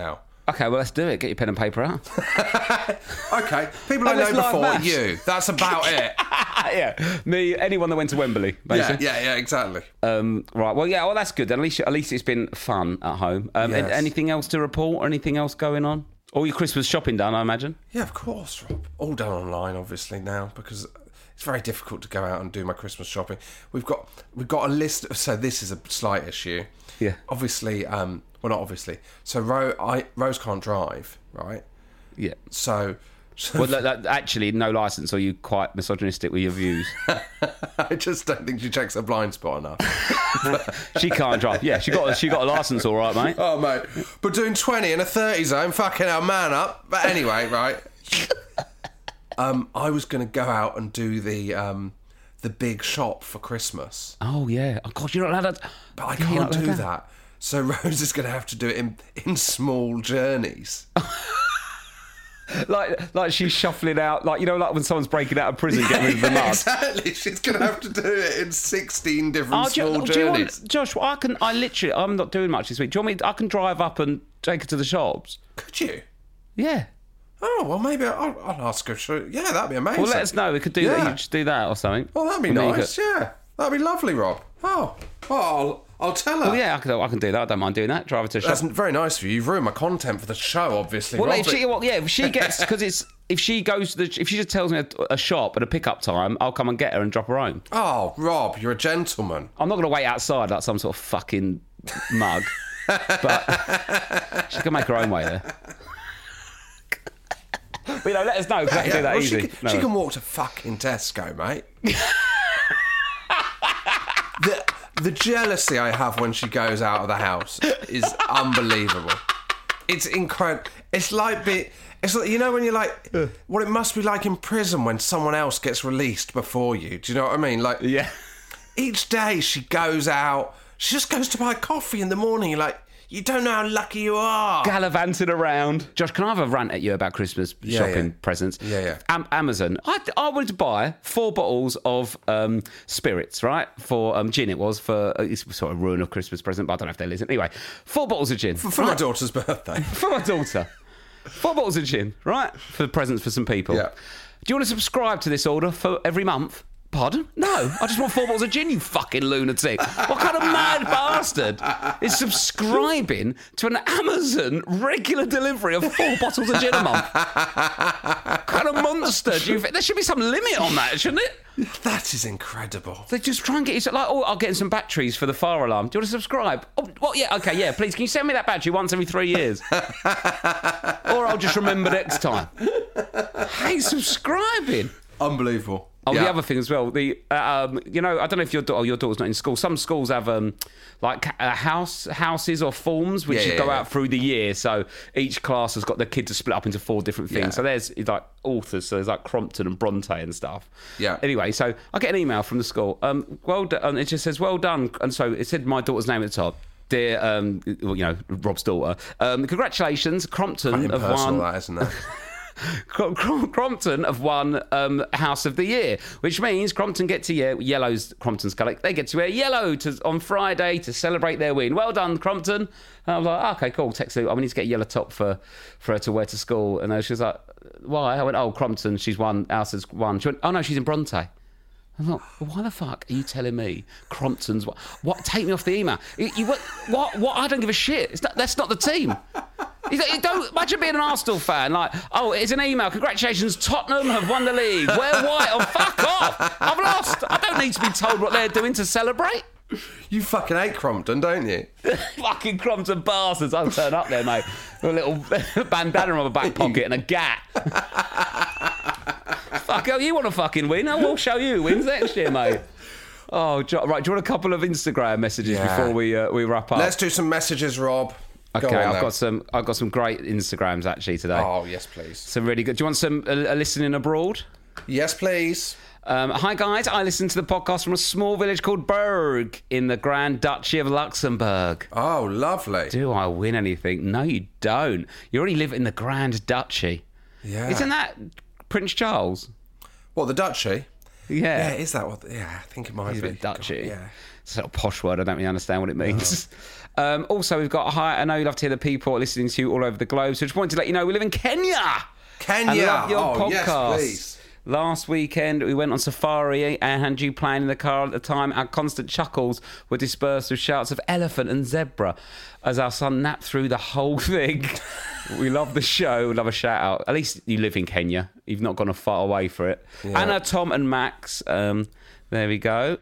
Okay, well, let's do it. Get your pen and paper out. Okay, people Oh, I let's know live before maths. you. That's about it. yeah, me, anyone that went to Wembley, Yeah, basically. yeah, yeah, exactly. Um, right, well, yeah, well, that's good. Then at least, at least it's been fun at home. Um, Yes. Anything else to report? Anything else going on? All your Christmas shopping done, I imagine? Yeah, of course, Rob. All done online, obviously, now, because it's very difficult to go out and do my Christmas shopping. We've got we've got a list. Of, so this is a slight issue. Yeah. Obviously, um, well, not obviously. So Ro, I, Rose can't drive, right? Yeah. So... so Well, that, that, actually, no licence, or are you quite misogynistic with your views? I just don't think she checks her blind spot enough. She can't drive. Yeah, she got, she got a licence, all right, mate. Oh, mate. But doing twenty in a thirty zone, fucking hell, man up. But anyway, right. Um, I was going to go out and do the um, the big shop for Christmas. Oh, yeah. Oh, God, you're not allowed to... But I You're can't not allowed do to. that. So Rose is going to have to do it in, in small journeys. Like, like she's shuffling out, like, you know, like when someone's breaking out of prison, getting rid of the Yeah, mud. exactly. She's going to have to do it in sixteen different Oh, do, small you, do you journeys. want, Josh, I can, I literally, I'm not doing much this week. Do you want me, I can drive up and take her to the shops. Could you? Yeah. Oh, well, maybe I'll, I'll ask her. Sure. Yeah, that'd be amazing. Well, let us know. We could do Yeah. that. You just do that or something. Oh, that'd be And then you nice, could- yeah. That'd be lovely, Rob. Oh, well, I'll, I'll tell her. Well, yeah, I can, I can do that. I don't mind doing that. Drive her to the shop. That's very nice of you. You've ruined my content for the show, obviously. Well, Rob, if she, but- well, yeah, if she gets, because it's, if she goes to the, if she just tells me a, a shop at a pickup time, I'll come and get her and drop her home. Oh, Rob, you're a gentleman. I'm not going to wait outside like some sort of fucking mug, but she can make her own way there. But, you know, let us know, because I can do that well, easy. She can, No. she can walk to fucking Tesco, mate. the, the jealousy I have when she goes out of the house is unbelievable. It's incredible. It's like be, it's like, you know, when you're like, what it must be like in prison when someone else gets released before you. Do you know what I mean? Like, Yeah. each day she goes out, she just goes to buy coffee in the morning. You're like, you don't know how lucky you are. Gallivanting around. Josh, can I have a rant at you about Christmas Yeah, shopping yeah. presents? Yeah, yeah. Am- Amazon. I, I wanted to buy four bottles of um, spirits, right? For um, gin, it was for uh, it's sort of ruin a Christmas present, but I don't know if they listen. Anyway, four bottles of gin For, for my right? daughter's birthday. for my daughter. Four bottles of gin, right? For presents for some people. Yeah. Do you want to subscribe to this order for every month? Pardon? No, I just want four bottles of gin, you fucking lunatic. What kind of mad bastard is subscribing to an Amazon regular delivery of four bottles of gin a month? What kind of monster do you think? There should be some limit on that, shouldn't it? That is incredible. They just try and get you, like, oh, I'll get some batteries for the fire alarm. Do you want to subscribe? Oh, well, yeah, okay, yeah, please, can you send me that battery once every three years? Or I'll just remember next time. I hate subscribing. Unbelievable. Oh, Yeah. the other thing as well, the uh, um, you know, I don't know if your da- oh, your daughter's not in school. Some schools have um, like uh, house houses or forms which Yeah, yeah, go yeah. out through the year. So each class has got their kid to split up into four different things. Yeah. So there's like authors, so there's like Crompton and Bronte and stuff. Yeah. Anyway, so I get an email from the school. Um, well done, and it just says well done, and so it said my daughter's name at the top. Dear, um, well, you know, Rob's daughter. Um, congratulations, Crompton Quite have impersonal, won. that, isn't it? Crom- Crom- Crompton have won um, House of the Year, which means Crompton get to wear yellow's Crompton's colour. They get to wear yellow to, on Friday to celebrate their win. Well done, Crompton. And I was like, okay, cool. Text her, I need to get a yellow top for, for her to wear to school. And she was like, why? I went, oh, Crompton, she's won. House has won. She went, oh no, she's in Bronte. I thought, well, why the fuck are you telling me Crompton's what? What? Take me off the email. You, you what? What? What? I don't give a shit. It's not, that's not the team. You don't, you don't imagine being an Arsenal fan. Like, oh, it's an email. Congratulations, Tottenham have won the league. Wear white. Oh, fuck off. I've lost. I don't need to be told what they're doing to celebrate. You fucking hate Crompton, don't you? Fucking Crompton bastards. I'll turn up there, mate. With a little bandana on my back pocket and a gat. Fuck hell, you want to fucking win? We'll show you who wins next year, mate. Oh, jo- right. Do you want a couple of Instagram messages Yeah. before we uh, we wrap up? Let's do some messages, Rob. Go Okay, on, I've then. got some. I've got some great Instagrams actually today. Oh, yes, please. Some really good. Do you want some a, a listening abroad? Yes, please. Um, hi guys, I listen to the podcast from a small village called Berg in the Grand Duchy of Luxembourg. Oh, lovely. Do I win anything? No, you don't. You already live in the Grand Duchy. Yeah. Isn't that Prince Charles? What, the Duchy? Yeah. Yeah, is that what... Yeah, I think it might He's a be. bit Dutchy. Yeah. It's a little posh word. I don't really understand what it means. Um, also, we've got, hi, I know you love to hear the people listening to you all over the globe, so just wanted to let you know we live in Kenya. Kenya. And love your oh, podcast. yes, please. Last weekend, we went on safari and had you playing in the car at the time. Our constant chuckles were dispersed with shouts of elephant and zebra as our son napped through the whole thing. We love the show. We love a shout out. At least you live in Kenya. You've not gone far away for it. Yeah. Anna, Tom and Max. Um, there we go.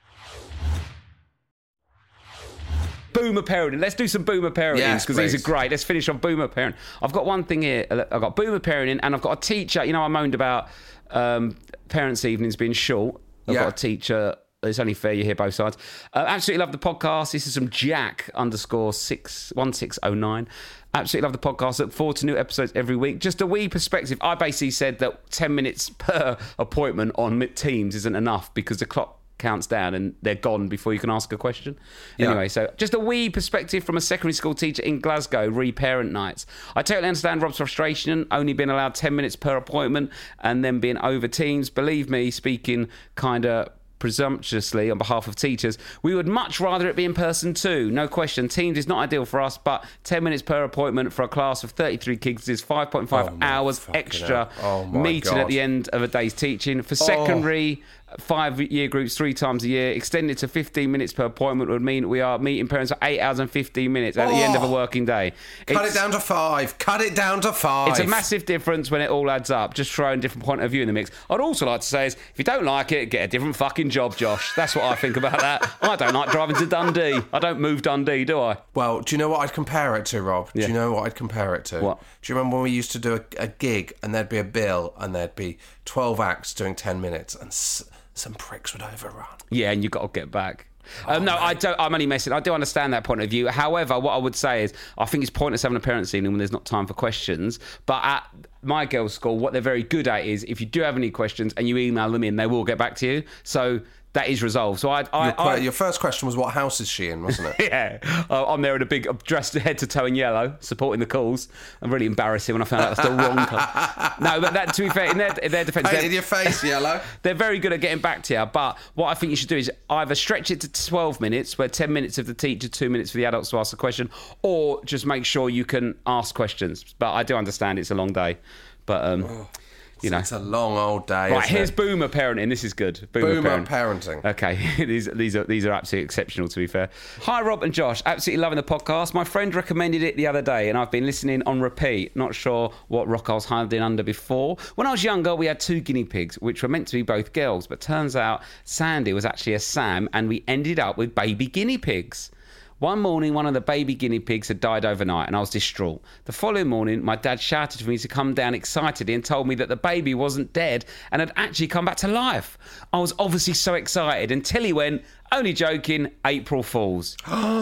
Boomer parenting. Let's do some boomer parenting because yes, these are great. Let's finish on boomer parenting. I've got one thing here. I've got boomer parenting and I've got a teacher. You know, I moaned about um, parents' evenings being short. I've yeah. got a teacher. It's only fair you hear both sides. Uh, absolutely love the podcast. This is from Jack underscore six one six oh nine. Absolutely love the podcast. Look forward to new episodes every week. Just a wee perspective. I basically said that ten minutes per appointment on Teams isn't enough because the clock counts down and they're gone before you can ask a question. Yeah. Anyway, so just a wee perspective from a secondary school teacher in Glasgow, re-parent nights. I totally understand Rob's frustration, only being allowed ten minutes per appointment and then being over Teams. Believe me, speaking kind of presumptuously on behalf of teachers, we would much rather it be in person too. No question. Teams is not ideal for us, but ten minutes per appointment for a class of thirty-three kids is five point five oh hours extra oh meeting God. at the end of a day's teaching. For secondary, oh. five-year groups three times a year, extended to fifteen minutes per appointment would mean we are meeting parents for eight hours and fifteen minutes at oh. the end of a working day. Cut It's, it down to five. Cut it down to five. It's a massive difference when it all adds up. Just throwing a different point of view in the mix. I'd also like to say is, if you don't like it, get a different fucking job, Josh. That's what I think about that. I don't like driving to Dundee. I don't move Dundee, do I? Well, do you know what I'd compare it to, Rob? Yeah. Do you know what I'd compare it to? What? Do you remember when we used to do a, a gig and there'd be a bill and there'd be twelve acts doing ten minutes and s- some pricks would overrun? Yeah, and you've got to get back. Um, no, I don't. I'm only messing. I do understand that point of view. However, what I would say is, I think it's pointless having a parents' evening when there's not time for questions. But at my girls' school, what they're very good at is, if you do have any questions and you email them in, they will get back to you. So that is resolved. So I, I, your, I your first question was, what house is she in, wasn't it? Yeah, uh, I'm there in a big, I'm dressed head to toe in yellow, supporting the calls. I'm really embarrassing when I found out that's the wrong colour. No, but that, to be fair, in their, in their defence, painted your face yellow. They're very good at getting back to you. But what I think you should do is either stretch it to twelve minutes, where ten minutes of the teacher, two minutes for the adults to ask a question, or just make sure you can ask questions. But I do understand it's a long day, but um. Oh. You know. It's a long old day. Right, isn't here's it? boomer parenting. This is good. Boomer, Boomer parent. parenting. Okay, these these are these are absolutely exceptional, to be fair. Hi, Rob and Josh. Absolutely loving the podcast. My friend recommended it the other day, and I've been listening on repeat. Not sure what rock I was hiding under before. When I was younger, we had two guinea pigs, which were meant to be both girls, but turns out Sandy was actually a Sam, and we ended up with baby guinea pigs. One morning, one of the baby guinea pigs had died overnight, and I was distraught. The following morning, my dad shouted for me to come down excitedly and told me that the baby wasn't dead and had actually come back to life. I was obviously so excited until he went, only joking, April Fools.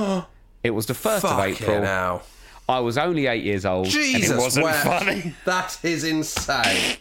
It was the first of April. Now. I was only eight years old, Jesus, and it wasn't where, funny. That is insane.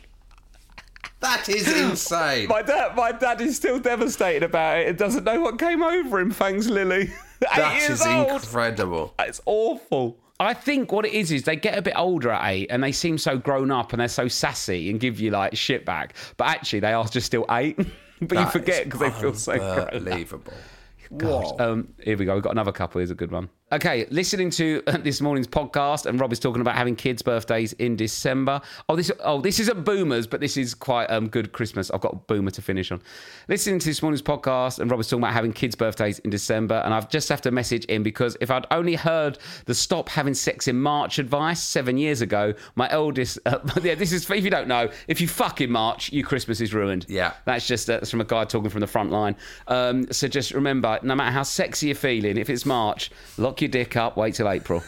That is insane. My dad, my dad is still devastated about it and doesn't know what came over him, thanks Lily. That Eight years is old. incredible. It's awful. I think what it is is they get a bit older at eight and they seem so grown up and they're so sassy and give you like shit back. But actually they are just still eight. But that you forget because they feel so unbelievable. Gosh, um, here we go. We've got another couple. Here's a good one. Okay, listening to this morning's podcast, and Rob is talking about having kids' birthdays in December. Oh, this oh this isn't boomers, but this is quite um good Christmas. I've got a boomer to finish on. Listening to this morning's podcast, and Rob is talking about having kids' birthdays in December, and I've just have to message in because if I'd only heard the stop having sex in March advice seven years ago, my eldest, uh, yeah, this is, if you don't know, if you fuck in March, your Christmas is ruined. Yeah. That's just, uh, that's from a guy talking from the front line. Um, so just remember, no matter how sexy you're feeling, if it's March, lock your dick up, wait till April.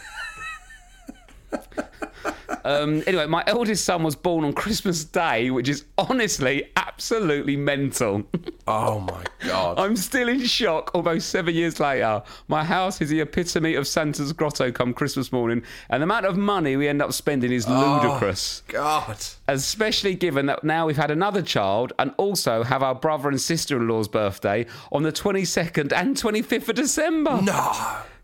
um, anyway, my eldest son was born on Christmas Day, which is honestly absolutely mental. Oh my God. I'm still in shock almost seven years later. My house is the epitome of Santa's grotto come Christmas morning, and the amount of money we end up spending is ludicrous. Oh, God. Especially given that now we've had another child and also have our brother and sister-in-law's birthday on the twenty-second and twenty-fifth of December. No.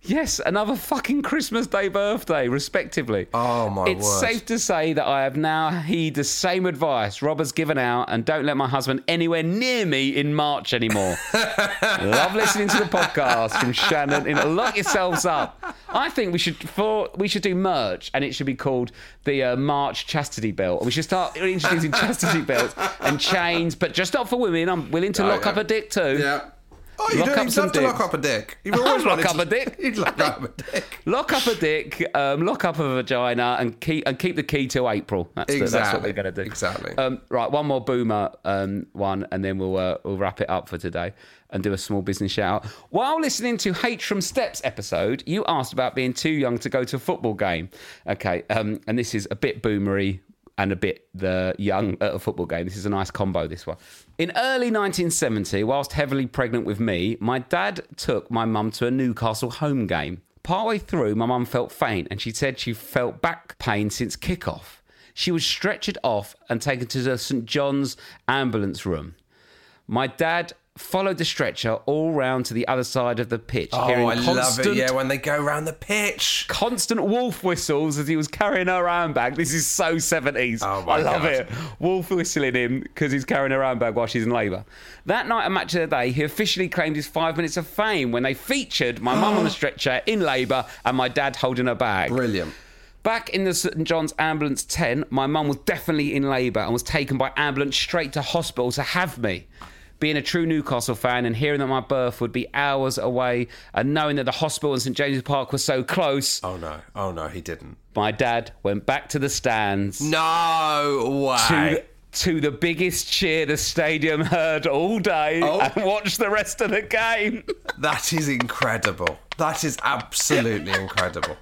Yes, another fucking Christmas Day birthday, respectively. Oh, my It's word. safe to say that I have now heed the same advice Rob has given out and don't let my husband anywhere near me in March anymore. Love listening to the podcast from Shannon. In, lock yourselves up. I think we should for we should do merch, and it should be called the uh, March Chastity Belt. We should start introducing chastity belts and chains, but just not for women. I'm willing to Oh, lock yeah. up a dick too. Yeah. Oh, you Lock don't up even some have to lock dicks. up a dick. You've I'll always lock wanted up to- a dick. You'd lock up a dick. Lock up a dick, um, lock up a vagina, and keep and keep the key till April. That's, the, that's what Exactly. we're going to do. Exactly. Um, right, one more boomer um, one, and then we'll uh, we'll wrap it up for today and do a small business shout out. While listening to H from Steps episode, you asked about being too young to go to a football game. Okay, um, and this is a bit boomery and a bit the young at a football game. This is a nice combo, this one. In early nineteen seventy, whilst heavily pregnant with me, my dad took my mum to a Newcastle home game. Partway through, my mum felt faint and she said she felt back pain since kickoff. She was stretchered off and taken to the St John's ambulance room. My dad followed the stretcher all round to the other side of the pitch, Oh, hearing I constant, love it. Yeah, when they go round the pitch. constant wolf whistles as he was carrying her handbag. This is so seventies. Oh, my I love God. it. Wolf whistling him because he's carrying her handbag while she's in labour. That night at Match of the Day, he officially claimed his five minutes of fame when they featured my mum on the stretcher in labour and my dad holding her bag. Brilliant. Back in the St John's ambulance tent, my mum was definitely in labour and was taken by ambulance straight to hospital to have me. Being a true Newcastle fan and hearing that my birth would be hours away and knowing that the hospital in St James's Park was so close, Oh, no. Oh, no, he didn't. my dad went back to the stands No way. to, to the biggest cheer the stadium heard all day Oh. and watched the rest of the game. That is incredible. That is absolutely incredible.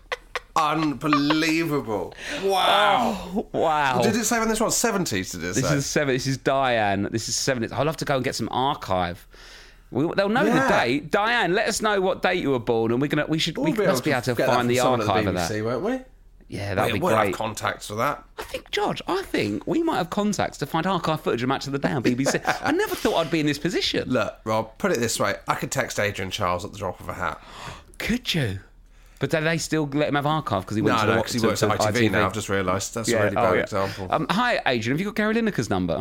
Unbelievable. Wow. Wow. Did it say when this was? seventies, did it This say? is seven. This is Diane. This is seven. I'll have to go and get some archive. We, they'll know the Yeah. date. Diane, let us know what date you were born, and we're gonna. We should. We'll we be must be able to get that find from the someone at archive of B B that. C, won't we? Yeah, that'd we be will great. have contacts for that. I think, George, I think we might have contacts to find archive footage of Match of the Day on B B C. I never thought I'd be in this position. Look, Rob, put it this way. I could text Adrian Charles at the drop of a hat. Could you? But do they still let him have archive because he went No, to no, the because he works at I T V now. I've just realised. That's a really bad oh, yeah. example. Um, hi, Adrian. Have you got Gary Lineker's number?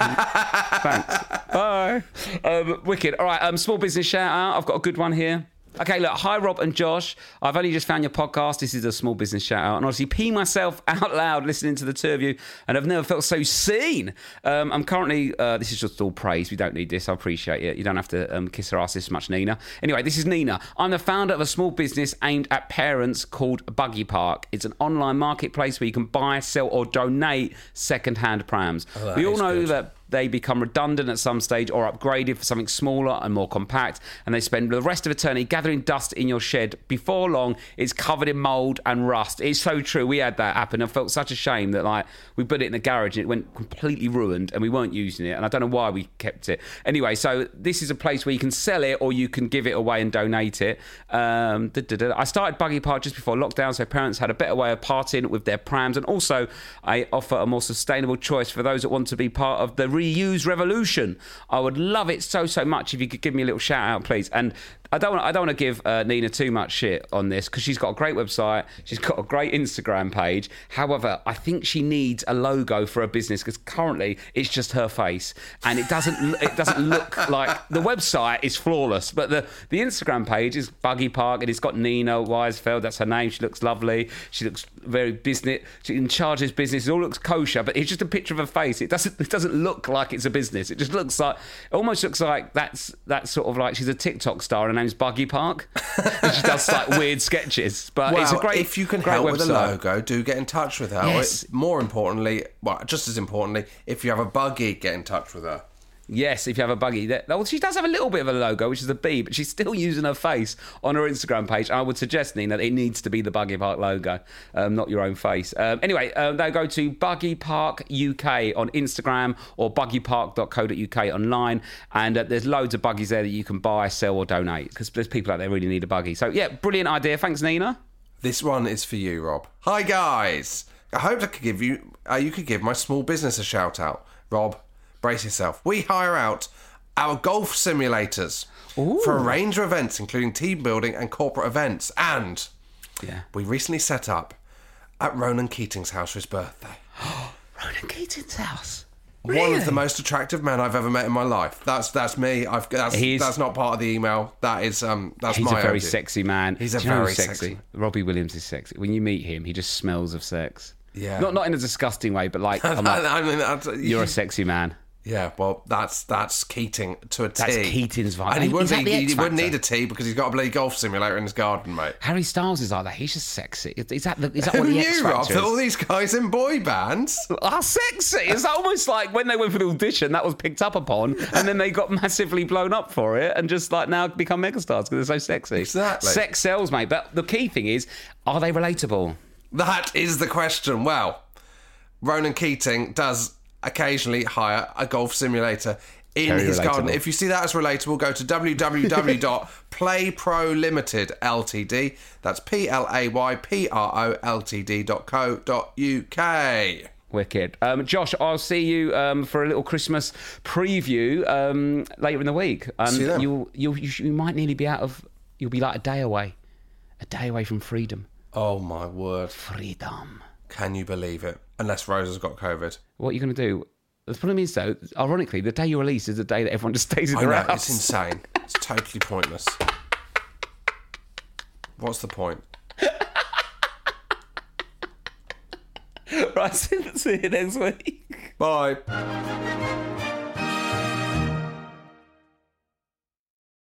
Thanks. Bye. Um, wicked. All right. Um, small business shout out. I've got a good one here. Okay, look, hi Rob and Josh. I've only just found your podcast. This is a small business shout out. And obviously pee myself out loud listening to the two of you, and I've never felt so seen. Um, I'm currently, uh, this is just all praise. We don't need this. I appreciate it. You don't have to um, kiss her ass this much, Nina. Anyway, this is Nina. I'm the founder of a small business aimed at parents called Buggy Park. It's an online marketplace where you can buy, sell, or donate second-hand prams. Oh, that we all is know good. that they become redundant at some stage or upgraded for something smaller and more compact, and they spend the rest of eternity gathering dust in your shed. Before long, it's covered in mould and rust. It's so true. We had that happen. I felt such a shame that like we put it in the garage and it went completely ruined and we weren't using it, and I don't know why we kept it. Anyway, so this is a place where you can sell it or you can give it away and donate it. Um, da, da, da. I started Buggy Park just before lockdown, so parents had a better way of partying with their prams, and also I offer a more sustainable choice for those that want to be part of the reuse revolution. I would love it so so much if you could give me a little shout out, please. And I don't want I don't want to give uh, Nina too much shit on this because she's got a great website, she's got a great Instagram page. However, I think she needs a logo for her business because currently it's just her face and it doesn't it doesn't look like the website is flawless, but the the Instagram page is Buggy Park and it's got Nina Weisfeld. That's her name. She looks lovely. She looks very business. She in charge of this business. It all looks kosher, but it's just a picture of her face. It doesn't it doesn't look like it's a business. It just looks like it almost looks like that's that's sort of like she's a TikTok star and her name's Buggy Park. And she does like weird sketches. But well, it's a great if you can great help website. with the logo, do get in touch with her. Yes. More importantly, well, just as importantly, if you have a buggy, get in touch with her. Yes, if you have a buggy. Well, she does have a little bit of a logo, which is a bee, but she's still using her face on her Instagram page. I would suggest, Nina, that it needs to be the Buggy Park logo, um, not your own face. Um, anyway, um, they go to Buggy Park U K on Instagram or buggy park dot co dot U K online, and uh, there's loads of buggies there that you can buy, sell, or donate because there's people out there who really need a buggy. So, yeah, brilliant idea. Thanks, Nina. This one is for you, Rob. Hi, guys. I hope I could give you, uh, you could give my small business a shout out. Rob, brace yourself. We hire out our golf simulators Ooh. for a range of events, including team building and corporate events. And Yeah. we recently set up at Ronan Keating's house for his birthday. Ronan Keating's house. One Really? of the most attractive men I've ever met in my life. That's that's me. I've that's, He's- that's not part of the email. That is um that's He's my a very idea. sexy man. He's a Do you know very who's sexy. sexy. Robbie Williams is sexy. When you meet him, he just smells of sex. Yeah. Not not in a disgusting way, but like, I'm like I mean, that's, you're a sexy man. Yeah, well, that's that's Keating to a T. That's Keating's vibe. And he Is wouldn't, that the he, he X wouldn't Factor? need a T because he's got a bloody golf simulator in his garden, mate. Harry Styles is like that. He's just sexy. Is is that the, is that Who what the knew, X Rob, Factor that all is? these guys in boy bands? Are sexy. It's almost like when they went for the audition, that was picked up upon, and then they got massively blown up for it, and just like now become megastars because they're so sexy. Exactly. Sex sells, mate. But the key thing is, are they relatable? That is the question. Well, Ronan Keating does occasionally hire a golf simulator in Very his relatable. garden. If you see that as relatable, go to w w w dot play pro limited ltd. That's P L A Y P R O L T D dot co dot U K. Wicked. Um, Josh, I'll see you um, for a little Christmas preview um, later in the week. Um, See you then. You'll, you'll, you, sh- you might nearly be out of... You'll be like a day away. A day away from freedom. Oh, my word. Freedom. Can you believe it? Unless Rose has got COVID. What are you going to do? The problem is, though, ironically, the day you release is the day that everyone just stays in I their know, house. it's insane. It's totally pointless. What's the point? Right, see see you next week. Bye.